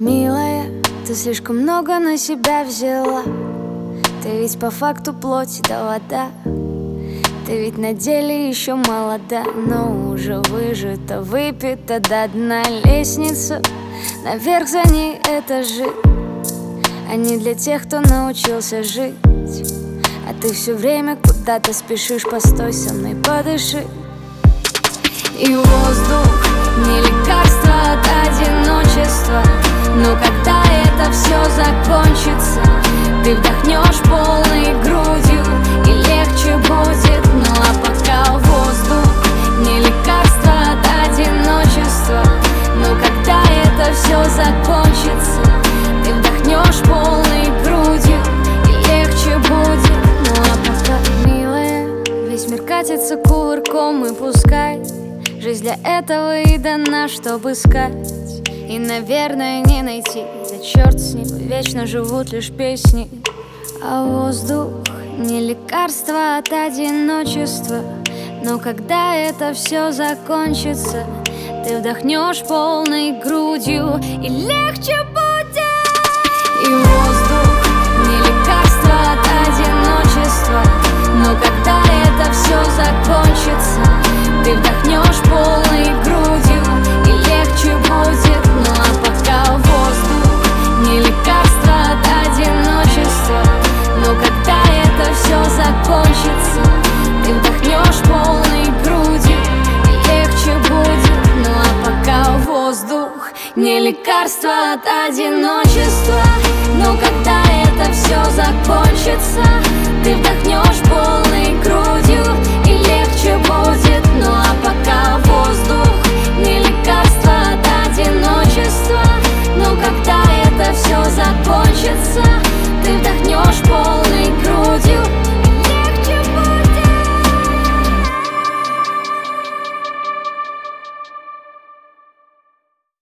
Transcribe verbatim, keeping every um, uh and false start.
Милая, ты слишком много на себя взяла. Ты ведь по факту плоть да вода. Ты ведь на деле еще молода, но уже выжата, выпита до дна. Лестница, наверх за ней этажи, а не для тех, кто научился жить. А ты все время куда-то спешишь, постой со мной, подыши. И воздух не лекарство от одиночества, но когда это все закончится, ты вдохнешь полной грудью и легче будет. Ну а пока воздух не лекарство от одиночества, но когда это все закончится, ты вдохнешь полной грудью и легче будет. Ну а пока, милая, весь мир катится кувырком, и пускай жизнь для этого и дана, чтобы искать и, наверное, не найти. Да черт с ним, вечно живут лишь песни. А воздух не лекарство от одиночества, но когда это все закончится, ты вдохнешь полной грудью и легче будет. И воздух не лекарство от одиночества, но когда это все закончится, ты вдохнешь полной грудью и легче будет. Ну а пока воздух не лекарство от одиночества, но когда это все закончится, ты вдохнешь полной грудью и легче будет. Ну а пока воздух не лекарство от одиночества, но когда это все закончится, ты вдохнешь полной